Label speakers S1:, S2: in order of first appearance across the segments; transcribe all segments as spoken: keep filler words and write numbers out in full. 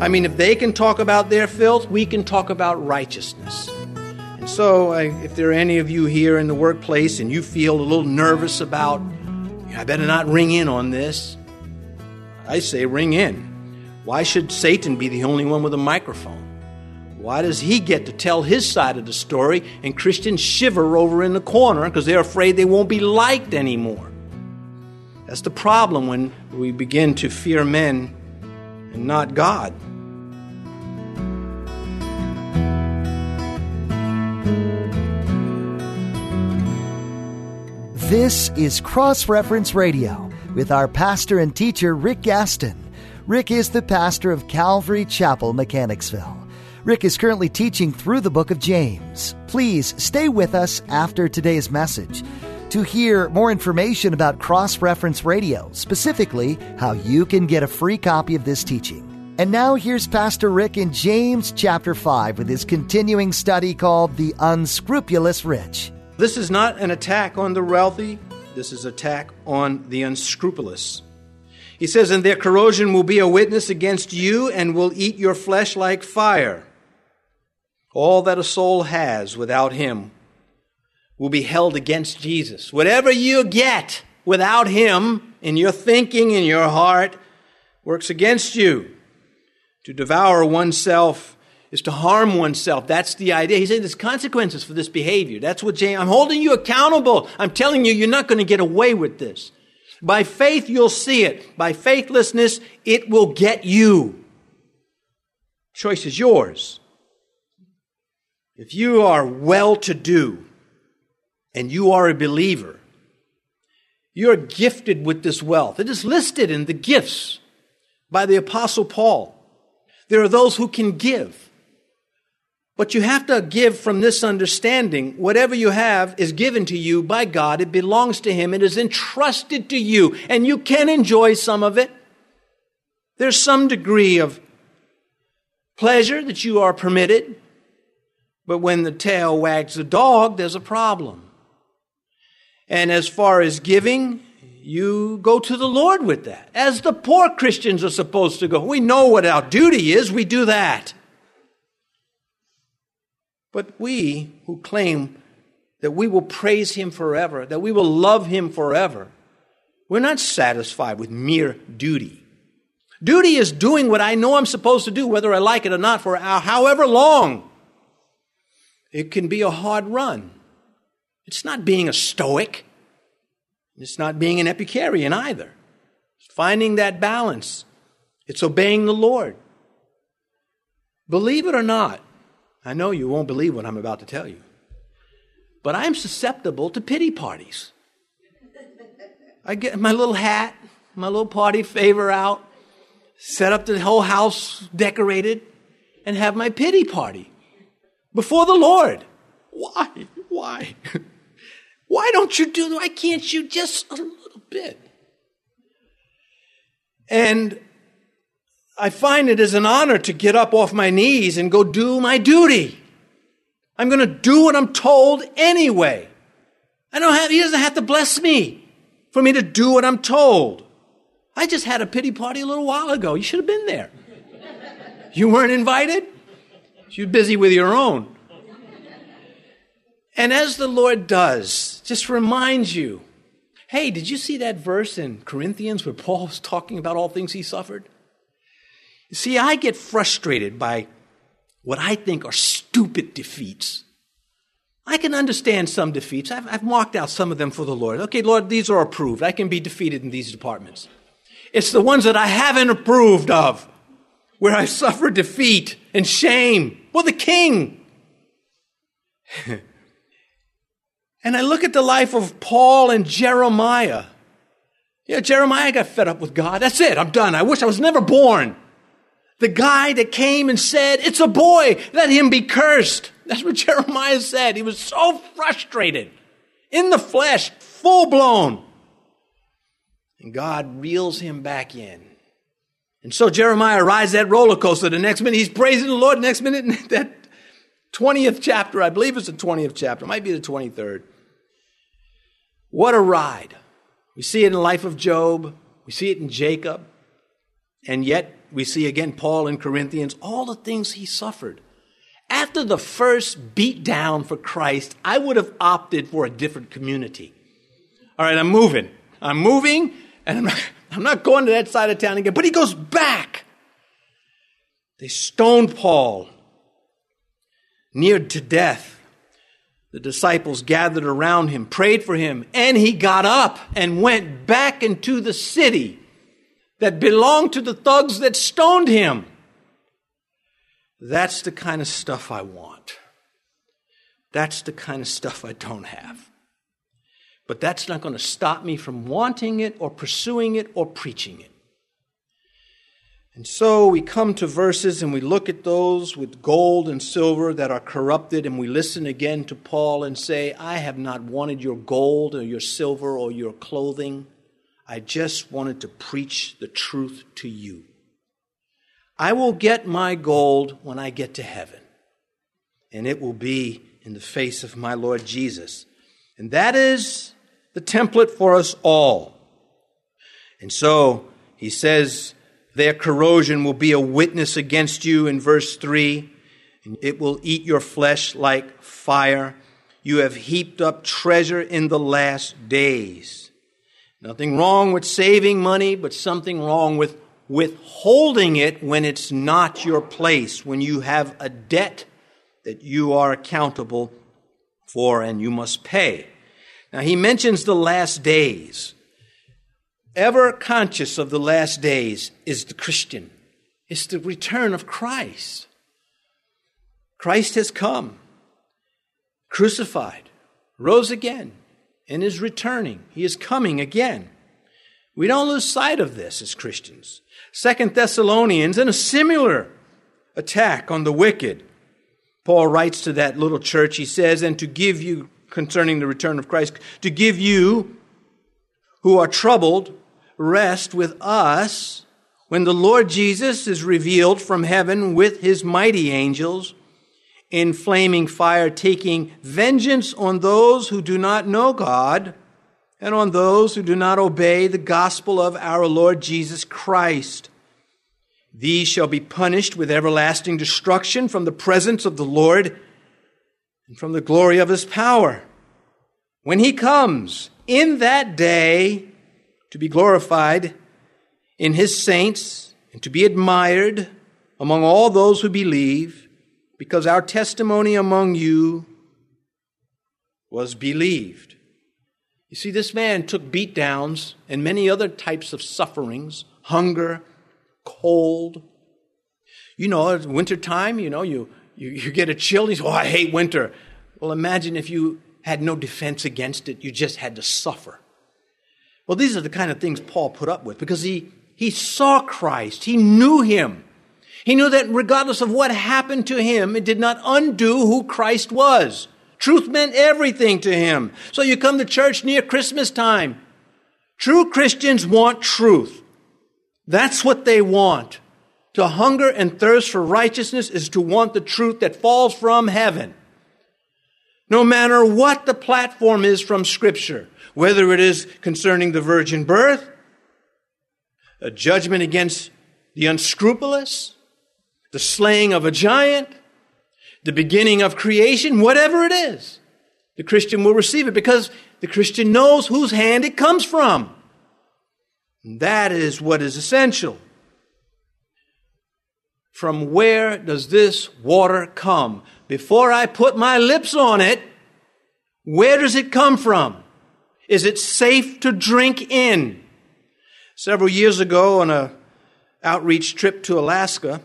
S1: I mean, if they can talk about their filth, we can talk about righteousness. And so I, if there are any of you here in the workplace and you feel a little nervous about, I better not ring in on this, I say ring in. Why should Satan be the only one with a microphone? Why does he get to tell his side of the story and Christians shiver over in the corner because they're afraid they won't be liked anymore? That's the problem when we begin to fear men and not God.
S2: This is Cross Reference Radio with our pastor and teacher, Rick Gaston. Rick is the pastor of Calvary Chapel, Mechanicsville. Rick is currently teaching through the book of James. Please stay with us after today's message to hear more information about Cross Reference Radio, specifically how you can get a free copy of this teaching. And now here's Pastor Rick in James chapter five with his continuing study called The Unscrupulous Rich.
S1: This is not an attack on the wealthy. This is an attack on the unscrupulous. He says, and their corrosion will be a witness against you and will eat your flesh like fire. All that a soul has without him will be held against Jesus. Whatever you get without him in your thinking, in your heart, works against you. To devour oneself is to harm oneself. That's the idea. He said there's consequences for this behavior. That's what James, I'm holding you accountable. I'm telling you, you're not going to get away with this. By faith, you'll see it. By faithlessness, it will get you. Choice is yours. If you are well-to-do and you are a believer, you're gifted with this wealth. It is listed in the gifts by the Apostle Paul. There are those who can give. But you have to give from this understanding. Whatever you have is given to you by God. It belongs to him. It is entrusted to you. And you can enjoy some of it. There's some degree of pleasure that you are permitted. But when the tail wags the dog, there's a problem. And as far as giving, you go to the Lord with that. As the poor Christians are supposed to go. We know what our duty is. We do that. But we who claim that we will praise him forever, that we will love him forever, we're not satisfied with mere duty. Duty is doing what I know I'm supposed to do, whether I like it or not, for however long. It can be a hard run. It's not being a stoic. It's not being an Epicurean either. It's finding that balance. It's obeying the Lord. Believe it or not, I know you won't believe what I'm about to tell you, but I'm susceptible to pity parties. I get my little hat, my little party favor out, set up the whole house decorated, and have my pity party before the Lord. Why? Why? Why don't you do, why can't you just a little bit? And I find it as an honor to get up off my knees and go do my duty. I'm going to do what I'm told anyway. I don't have, he doesn't have to bless me for me to do what I'm told. I just had a pity party a little while ago. You should have been there. You weren't invited? You're busy with your own. And as the Lord does, just reminds you, hey, did you see that verse in Corinthians where Paul was talking about all things he suffered? You see, I get frustrated by what I think are stupid defeats. I can understand some defeats. I've, I've marked out some of them for the Lord. Okay, Lord, these are approved. I can be defeated in these departments. It's the ones that I haven't approved of, where I suffer defeat and shame. Well, the king. And I look at the life of Paul and Jeremiah. Yeah, Jeremiah got fed up with God. That's it. I'm done. I wish I was never born. The guy that came and said, it's a boy, let him be cursed. That's what Jeremiah said. He was so frustrated, in the flesh, full blown. And God reels him back in. And so Jeremiah rides that roller coaster. The next minute he's praising the Lord. The next minute, in that twentieth chapter, I believe it's the twentieth chapter, it might be the twenty-third. What a ride. We see it in the life of Job. We see it in Jacob. And yet, we see again Paul in Corinthians, all the things he suffered. After the first beat down for Christ, I would have opted for a different community. All right, I'm moving. I'm moving, and I'm not, I'm not going to that side of town again. But he goes back. They stoned Paul, near to death. The disciples gathered around him, prayed for him, and he got up and went back into the city that belonged to the thugs that stoned him. That's the kind of stuff I want. That's the kind of stuff I don't have. But that's not going to stop me from wanting it or pursuing it or preaching it. And so we come to verses and we look at those with gold and silver that are corrupted, and we listen again to Paul and say, I have not wanted your gold or your silver or your clothing. I just wanted to preach the truth to you. I will get my gold when I get to heaven, and it will be in the face of my Lord Jesus. And that is the template for us all. And so he says, their corrosion will be a witness against you in verse three, and it will eat your flesh like fire. You have heaped up treasure in the last days. Nothing wrong with saving money, but something wrong with withholding it when it's not your place, when you have a debt that you are accountable for and you must pay. Now, he mentions the last days. Ever conscious of the last days is the Christian. It's the return of Christ. Christ has come, crucified, rose again, and is returning. He is coming again. We don't lose sight of this as Christians. Second Thessalonians, in a similar attack on the wicked, Paul writes to that little church, he says, and to give you, concerning the return of Christ, to give you who are troubled rest with us when the Lord Jesus is revealed from heaven with his mighty angels in flaming fire, taking vengeance on those who do not know God and on those who do not obey the gospel of our Lord Jesus Christ. These shall be punished with everlasting destruction from the presence of the Lord and from the glory of his power, when he comes in that day to be glorified in his saints and to be admired among all those who believe, because our testimony among you was believed. You see, this man took beatdowns and many other types of sufferings, hunger, cold. You know, it's wintertime, you know, you, you, you get a chill. You say, oh, I hate winter. Well, imagine if you had no defense against it. You just had to suffer. Well, these are the kind of things Paul put up with because he, he saw Christ. He knew him. He knew that regardless of what happened to him, it did not undo who Christ was. Truth meant everything to him. So you come to church near Christmas time. True Christians want truth. That's what they want. To hunger and thirst for righteousness is to want the truth that falls from heaven. No matter what the platform is from Scripture, whether it is concerning the virgin birth, a judgment against the unscrupulous, the slaying of a giant, the beginning of creation, whatever it is, the Christian will receive it because the Christian knows whose hand it comes from. And that is what is essential. From where does this water come? Before I put my lips on it, where does it come from? Is it safe to drink in? Several years ago on an outreach trip to Alaska,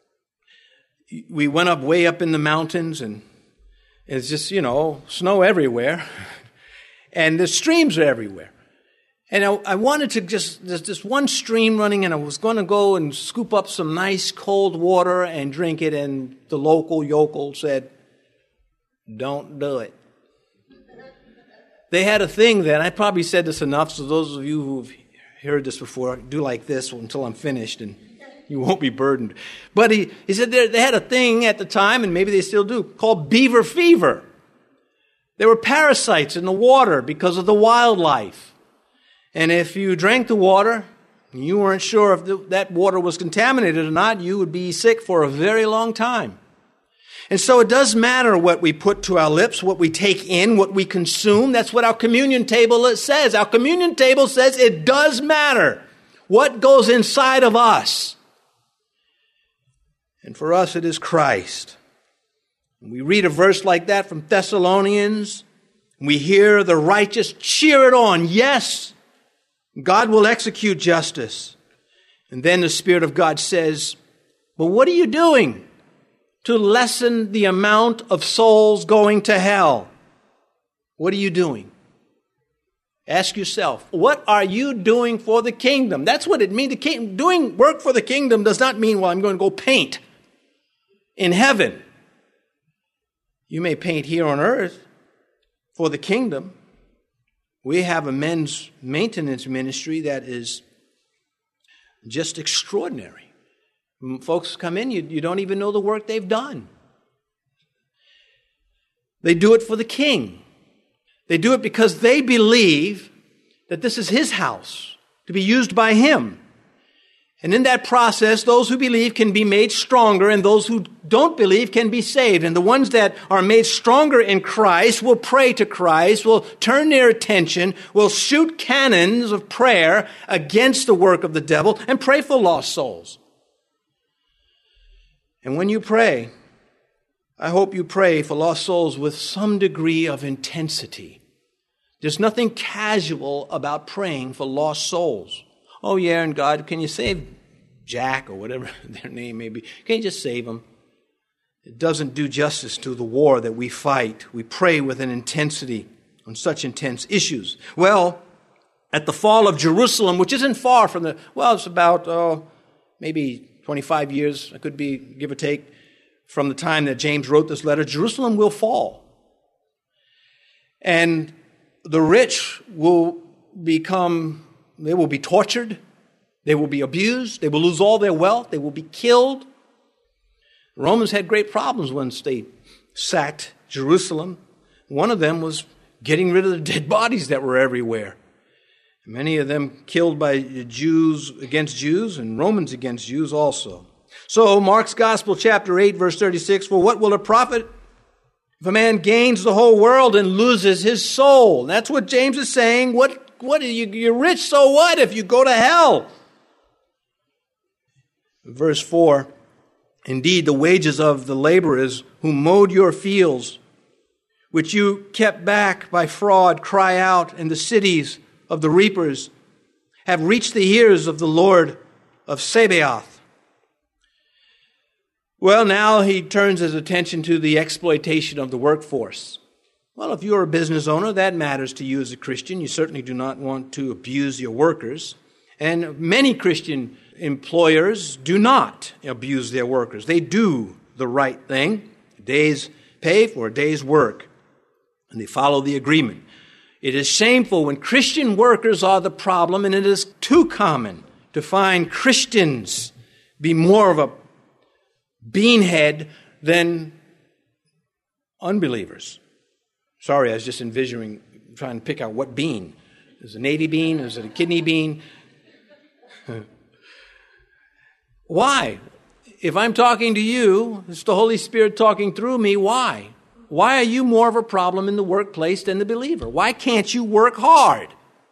S1: we went up way up in the mountains and it's just, you know, snow everywhere and the streams are everywhere. And I, I wanted to just, there's this one stream running and I was going to go and scoop up some nice cold water and drink it. And the local yokel said, don't do it. They had a thing then. I probably said this enough, so those of you who've heard this before, do like this until I'm finished and you won't be burdened. But he, he said they, they had a thing at the time, and maybe they still do, called beaver fever. There were parasites in the water because of the wildlife. And if you drank the water, and you weren't sure if the, that water was contaminated or not, you would be sick for a very long time. And so it does matter what we put to our lips, what we take in, what we consume. That's what our communion table says. Our communion table says it does matter what goes inside of us. And for us, it is Christ. When we read a verse like that from Thessalonians, we hear the righteous cheer it on. Yes, God will execute justice. And then the Spirit of God says, but what are you doing to lessen the amount of souls going to hell? What are you doing? Ask yourself, what are you doing for the kingdom? That's what it means. The king, doing work for the kingdom does not mean, well, I'm going to go paint in heaven. You may paint here on earth for the kingdom. We have a men's maintenance ministry that is just extraordinary. Folks come in, you, you don't even know the work they've done. They do it for the king. They do it because they believe that this is his house to be used by him. And in that process, those who believe can be made stronger, and those who don't believe can be saved. And the ones that are made stronger in Christ will pray to Christ, will turn their attention, will shoot cannons of prayer against the work of the devil, and pray for lost souls. And when you pray, I hope you pray for lost souls with some degree of intensity. There's nothing casual about praying for lost souls. Oh, yeah, and God, can you save Jack or whatever their name may be? Can you just save them? It doesn't do justice to the war that we fight. We pray with an intensity on such intense issues. Well, at the fall of Jerusalem, which isn't far from the, well, it's about, oh, maybe twenty-five years, it could be, give or take, from the time that James wrote this letter, Jerusalem will fall. And the rich will become, they will be tortured, they will be abused, they will lose all their wealth, they will be killed. The Romans had great problems once they sacked Jerusalem. One of them was getting rid of the dead bodies that were everywhere. Many of them killed by Jews against Jews and Romans against Jews also. So, Mark's Gospel, chapter eight, verse thirty-six, for what will it profit if a man gains the whole world and loses his soul? That's what James is saying. What, what are you, you're rich, so what if you go to hell? Verse four, indeed, the wages of the laborers who mowed your fields, which you kept back by fraud, cry out, and the cities of the reapers have reached the ears of the Lord of Sabaoth. Well, now he turns his attention to the exploitation of the workforce. Well, if you're a business owner, that matters to you as a Christian. You certainly do not want to abuse your workers. And many Christian employers do not abuse their workers. They do the right thing, a day's pay for a day's work, and they follow the agreement. It is shameful when Christian workers are the problem, and it is too common to find Christians be more of a beanhead than unbelievers. Sorry, I was just envisioning, trying to pick out what bean. Is it a navy bean? Is it a kidney bean? Why? If I'm talking to you, it's the Holy Spirit talking through me. Why? Why are you more of a problem in the workplace than the believer? Why can't you work hard?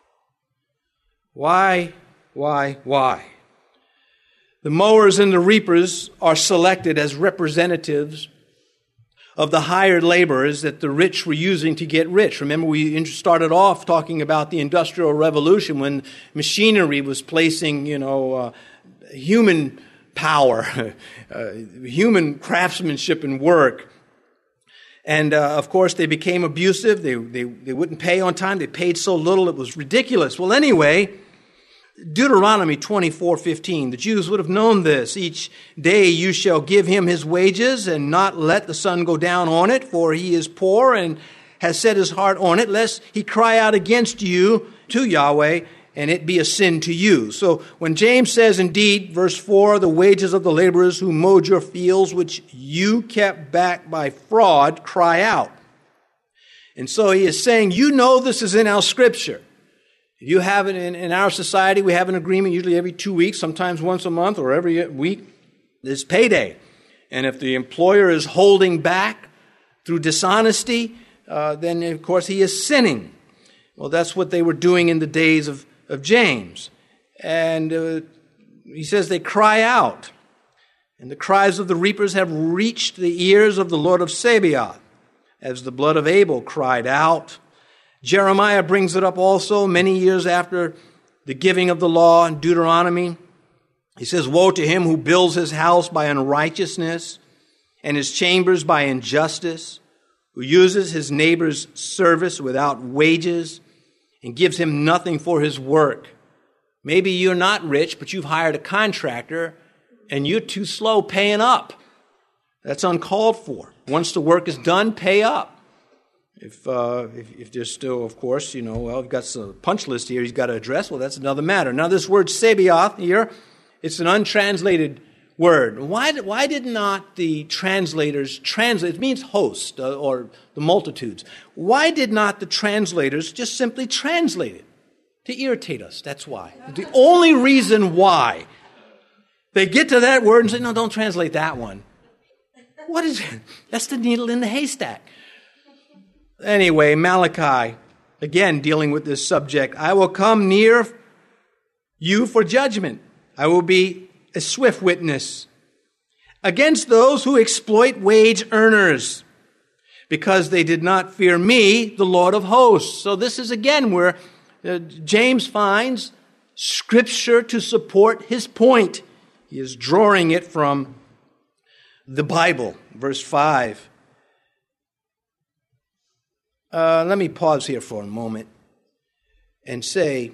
S1: Why, why, why? The mowers and the reapers are selected as representatives of the hired laborers that the rich were using to get rich. Remember, we started off talking about the Industrial Revolution when machinery was placing, you know, uh, human power, uh, human craftsmanship and work. And, uh, of course, they became abusive. They, they, they wouldn't pay on time. They paid so little, it was ridiculous. Well, anyway, Deuteronomy twenty-four fifteen, the Jews would have known this. Each day you shall give him his wages and not let the sun go down on it, for he is poor and has set his heart on it, lest he cry out against you to Yahweh, and it be a sin to you. So when James says, indeed, verse four, the wages of the laborers who mowed your fields, which you kept back by fraud, cry out. And so he is saying, you know this is in our scripture. You have it in, in our society, we have an agreement usually every two weeks, sometimes once a month or every week. It's payday. And if the employer is holding back through dishonesty, uh, then of course he is sinning. Well, that's what they were doing in the days of, of James. And uh, he says they cry out. And the cries of the reapers have reached the ears of the Lord of Sabaoth, as the blood of Abel cried out. Jeremiah brings it up also many years after the giving of the law in Deuteronomy. He says, woe to him who builds his house by unrighteousness and his chambers by injustice, who uses his neighbor's service without wages and gives him nothing for his work. Maybe you're not rich, but you've hired a contractor and you're too slow paying up. That's uncalled for. Once the work is done, pay up. If, uh, if if there's still, of course, you know, well, you've got some punch list here he's got to address, well, that's another matter. Now, this word Sabaoth here, it's an untranslated word. Why, why did not the translators translate? It means host uh, or the multitudes. Why did not the translators just simply translate it? To irritate us, that's why. The only reason why. They get to that word and say, no, don't translate that one. What is it? That's the needle in the haystack. Anyway, Malachi, again dealing with this subject. I will come near you for judgment. I will be a swift witness against those who exploit wage earners, because they did not fear me, the Lord of hosts. So this is again where uh, James finds scripture to support his point. He is drawing it from the Bible. Verse five. Uh, let me pause here for a moment and say,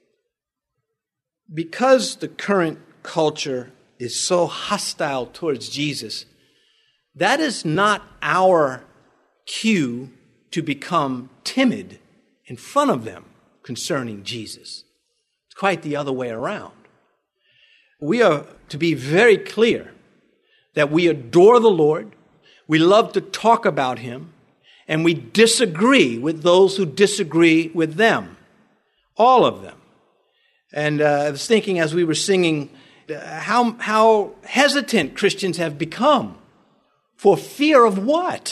S1: because the current culture is so hostile towards Jesus, that is not our cue to become timid in front of them concerning Jesus. It's quite the other way around. We are to be very clear that we adore the Lord, we love to talk about him, and we disagree with those who disagree with them. All of them. And uh, I was thinking as we were singing uh, how, how hesitant Christians have become. For fear of what?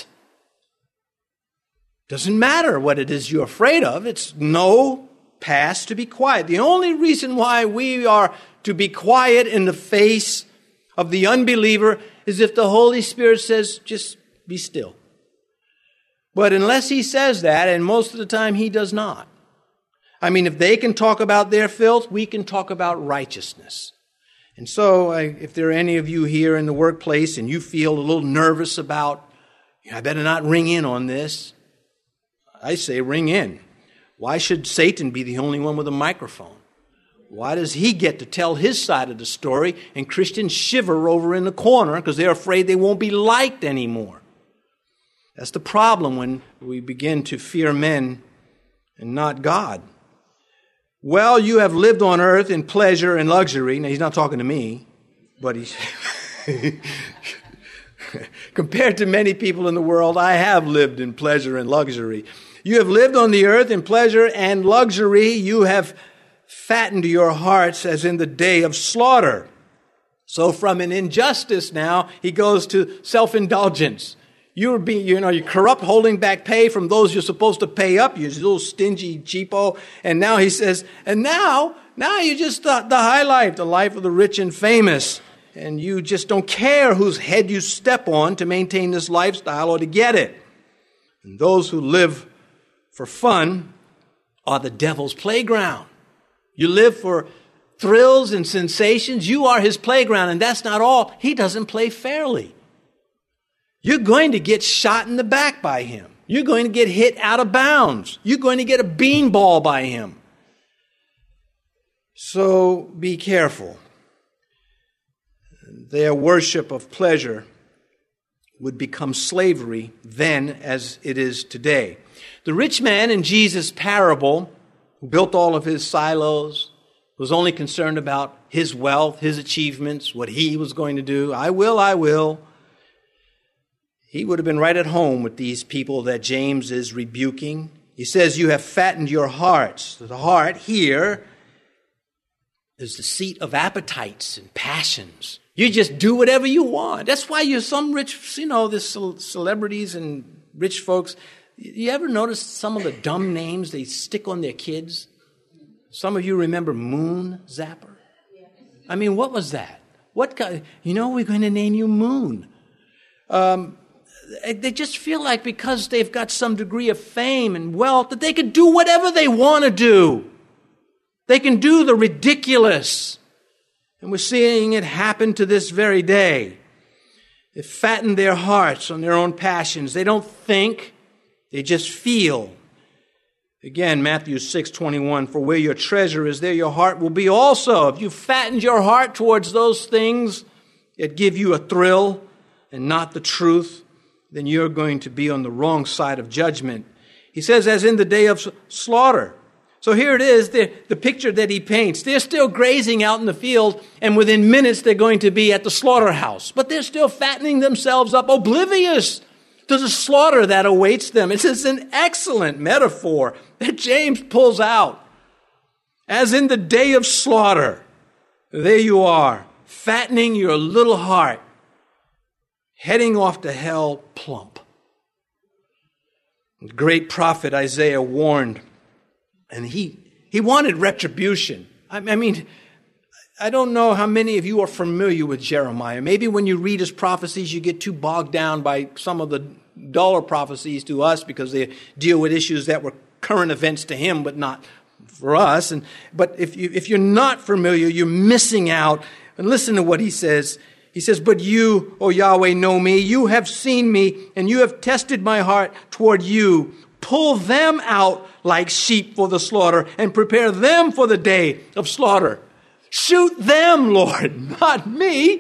S1: Doesn't matter what it is you're afraid of. It's no, pass to be quiet. The only reason why we are to be quiet in the face of the unbeliever is if the Holy Spirit says, just be still. But unless he says that, and most of the time he does not. I mean, if they can talk about their filth, we can talk about righteousness. And so, uh, if there are any of you here in the workplace and you feel a little nervous about, you know, I better not ring in on this, I say ring in. Why should Satan be the only one with a microphone? Why does he get to tell his side of the story and Christians shiver over in the corner because they're afraid they won't be liked anymore? That's the problem when we begin to fear men and not God. Well, you have lived on earth in pleasure and luxury. Now, he's not talking to me, but he's... Compared to many people in the world, I have lived in pleasure and luxury. You have lived on the earth in pleasure and luxury. You have fattened your hearts as in the day of slaughter. So from an injustice now, he goes to self-indulgence. You're being, you know, you're corrupt, holding back pay from those you're supposed to pay up. You little stingy cheapo. And now he says, and now, now you just the, the high life, the life of the rich and famous. And you just don't care whose head you step on to maintain this lifestyle or to get it. And those who live for fun are the devil's playground. You live for thrills and sensations. You are his playground, and that's not all. He doesn't play fairly. You're going to get shot in the back by him. You're going to get hit out of bounds. You're going to get a beanball by him. So be careful. Their worship of pleasure would become slavery then as it is today. The rich man in Jesus' parable, who built all of his silos, was only concerned about his wealth, his achievements, what he was going to do. I will, I will. He would have been right at home with these people that James is rebuking. He says, you have fattened your hearts. The heart here is the seat of appetites and passions. You just do whatever you want. That's why you're some rich, you know, the celebrities and rich folks. You ever notice some of the dumb names they stick on their kids? Some of you remember Moon Zapper? I mean, what was that? What kind? You know, we're going to name you Moon. Um, they just feel like because they've got some degree of fame and wealth that they can do whatever they want to do. They can do the ridiculous. And we're seeing it happen to this very day. They fatten their hearts on their own passions. They don't think, they just feel. Again, Matthew six twenty-one, for where your treasure is, there your heart will be also. If you fattened your heart towards those things that give you a thrill and not the truth, then you're going to be on the wrong side of judgment. He says, as in the day of slaughter. So here it is, the, the picture that he paints. They're still grazing out in the field, and within minutes they're going to be at the slaughterhouse. But they're still fattening themselves up, oblivious to the slaughter that awaits them. It's an excellent metaphor that James pulls out. As in the day of slaughter, there you are, fattening your little heart, heading off to hell plump. The great prophet Isaiah warned, and he, he wanted retribution. I, I mean, I don't know how many of you are familiar with Jeremiah. Maybe when you read his prophecies, you get too bogged down by some of the duller prophecies to us because they deal with issues that were current events to him, but not for us. And but if you if you're not familiar, you're missing out. And listen to what he says. He says, but you, O Yahweh, know me. You have seen me, and you have tested my heart toward you. Pull them out like sheep for the slaughter, and prepare them for the day of slaughter. Shoot them, Lord, not me.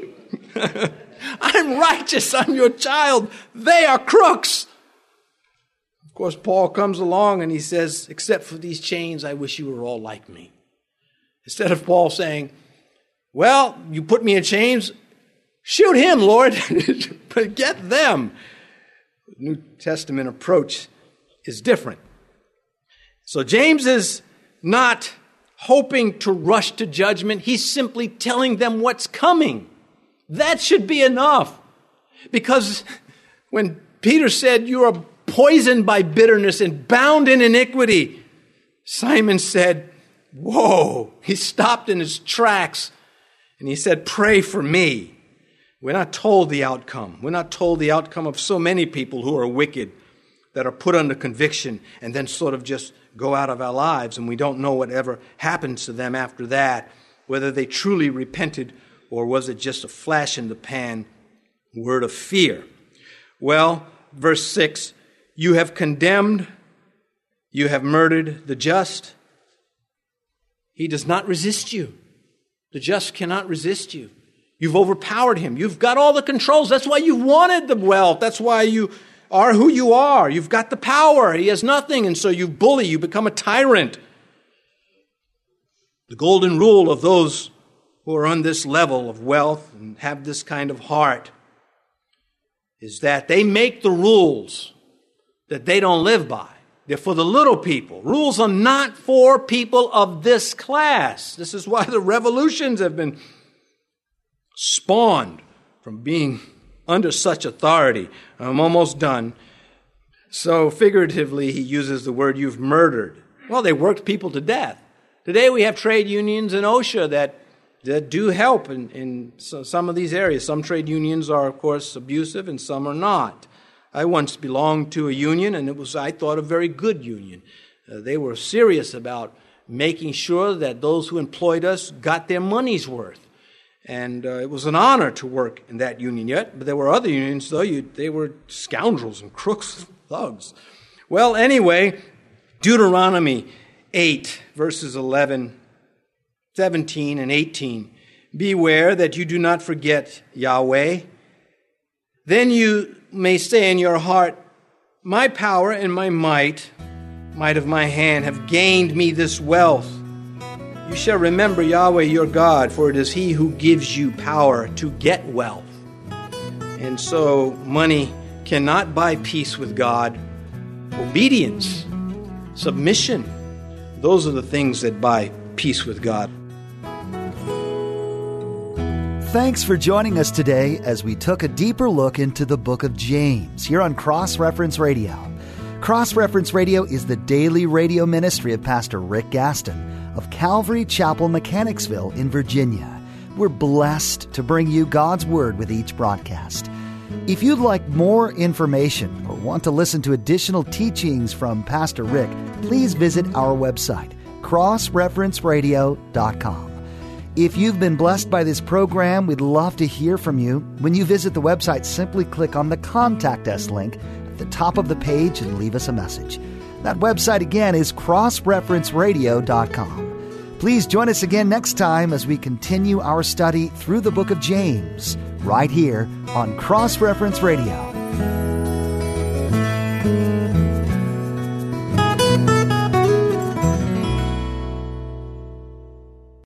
S1: I'm righteous. I'm your child. They are crooks. Of course, Paul comes along and he says, except for these chains, I wish you were all like me. Instead of Paul saying, well, you put me in chains, shoot him, Lord, but get them. The New Testament approach is different. So James is not hoping to rush to judgment. He's simply telling them what's coming. That should be enough. Because when Peter said, you are poisoned by bitterness and bound in iniquity, Simon said, whoa. He stopped in his tracks and he said, pray for me. We're not told the outcome. We're not told the outcome of so many people who are wicked, that are put under conviction and then sort of just go out of our lives, and we don't know whatever happens to them after that, whether they truly repented or was it just a flash in the pan word of fear. Well, verse six, you have condemned, you have murdered the just. He does not resist you. The just cannot resist you. You've overpowered him. You've got all the controls. That's why you wanted the wealth. That's why you are who you are. You've got the power. He has nothing, and so you bully. You become a tyrant. The golden rule of those who are on this level of wealth and have this kind of heart is that they make the rules that they don't live by. They're for the little people. Rules are not for people of this class. This is why the revolutions have been spawned from being under such authority. I'm almost done. So figuratively, he uses the word you've murdered. Well, they worked people to death. Today we have trade unions and OSHA that, that do help in, in some of these areas. Some trade unions are, of course, abusive and some are not. I once belonged to a union, and it was, I thought, a very good union. Uh, they were serious about making sure that those who employed us got their money's worth. And uh, it was an honor to work in that union yet. But there were other unions, though. You, they were scoundrels and crooks, thugs. Well, anyway, Deuteronomy eight, verses eleven, seventeen, and eighteen. Beware that you do not forget Yahweh. Then you may say in your heart, my power and my might, might of my hand, have gained me this wealth. You shall remember Yahweh your God, for it is He who gives you power to get wealth. And so money cannot buy peace with God. Obedience submission. Those are the things that buy peace with God.
S2: Thanks for joining us today as we took a deeper look into the book of James here on Cross Reference Radio. Cross Reference Radio is the daily radio ministry of Pastor Rick Gaston of Calvary Chapel, Mechanicsville in Virginia. We're blessed to bring you God's Word with each broadcast. If you'd like more information or want to listen to additional teachings from Pastor Rick, please visit our website, cross reference radio dot com. If you've been blessed by this program, we'd love to hear from you. When you visit the website, simply click on the Contact Us link at the top of the page and leave us a message. That website again is cross reference radio dot com. Please join us again next time as we continue our study through the book of James, right here on Cross Reference Radio.